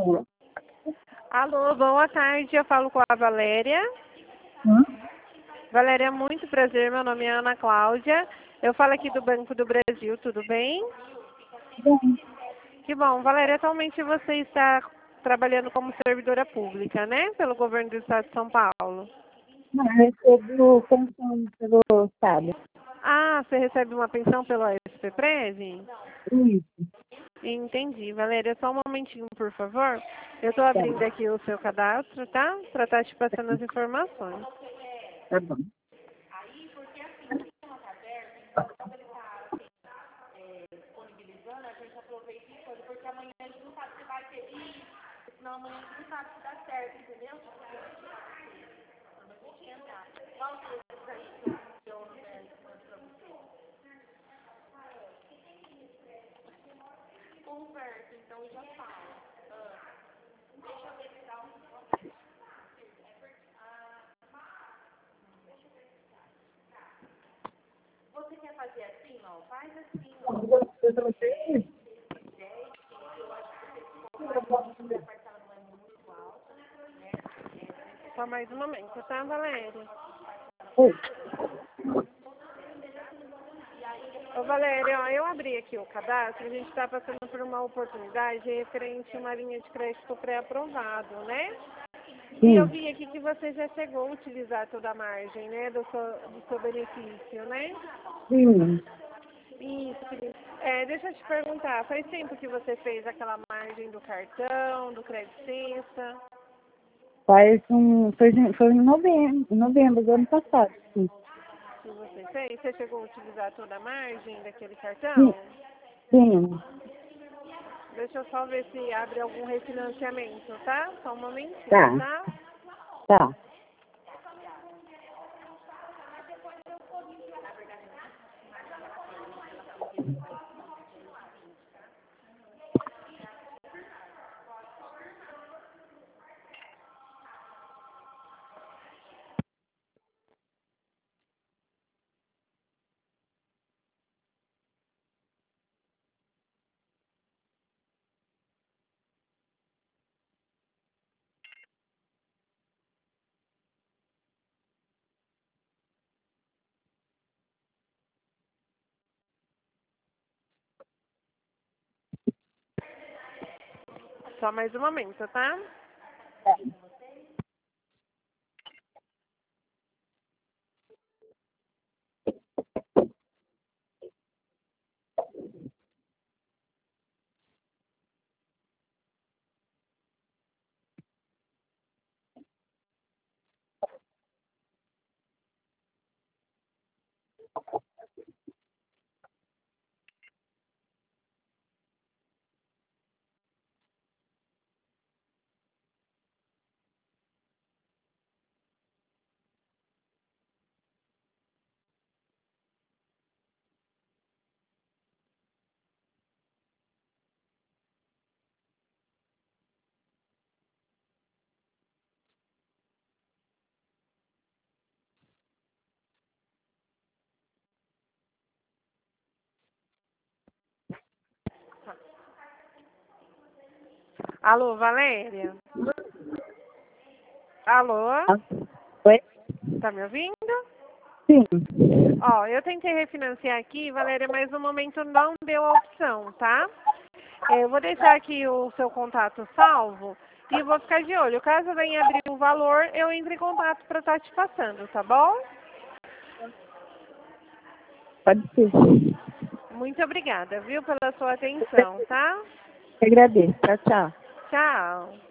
Alô, boa tarde. Eu falo com a Valéria. Valéria, muito prazer. Meu nome é Ana Cláudia. Eu falo aqui do Banco do Brasil, tudo bem? Bem, Que bom. Valéria, atualmente você está trabalhando como servidora pública, né? Pelo governo do estado de São Paulo. não, eu recebo pensão pelo Estado. Ah, você recebe uma pensão pelo ASPPREV? Isso, Entendi. Valéria, só um momentinho, por favor. Eu estou tá, abrindo aqui o seu cadastro, tá? Para estar te passando as informações. tá bom. Só mais um momento, tá, Valéria? Oi, Ô, Valéria, ó, eu abri aqui o cadastro, a gente está passando por uma oportunidade referente a uma linha de crédito pré-aprovado, né? E eu sim, vi aqui que você já chegou a utilizar toda a margem, né, do seu benefício, né? sim. Isso, querido. Deixa eu te perguntar, faz tempo que você fez aquela margem do cartão, do crédito sexta? Foi em novembro do ano passado, sim. Que você fez? Você chegou a utilizar toda a margem daquele Sim, cartão? sim, Deixa eu só ver se abre algum refinanciamento, tá? Só um momentinho, tá, tá? tá. Só mais um momento, tá? Alô, Valéria? Alô? Ah, oi? Tá me ouvindo? Sim, Ó, eu tentei refinanciar aqui, Valéria, mas no momento não deu a opção, tá? Eu vou deixar aqui o seu contato salvo e vou ficar de olho. Caso venha abrir o valor, eu entro em contato para estar te passando, tá bom? pode ser. Muito obrigada, viu, pela sua atenção, tá? Eu agradeço. Tchau, tchau. Tchau.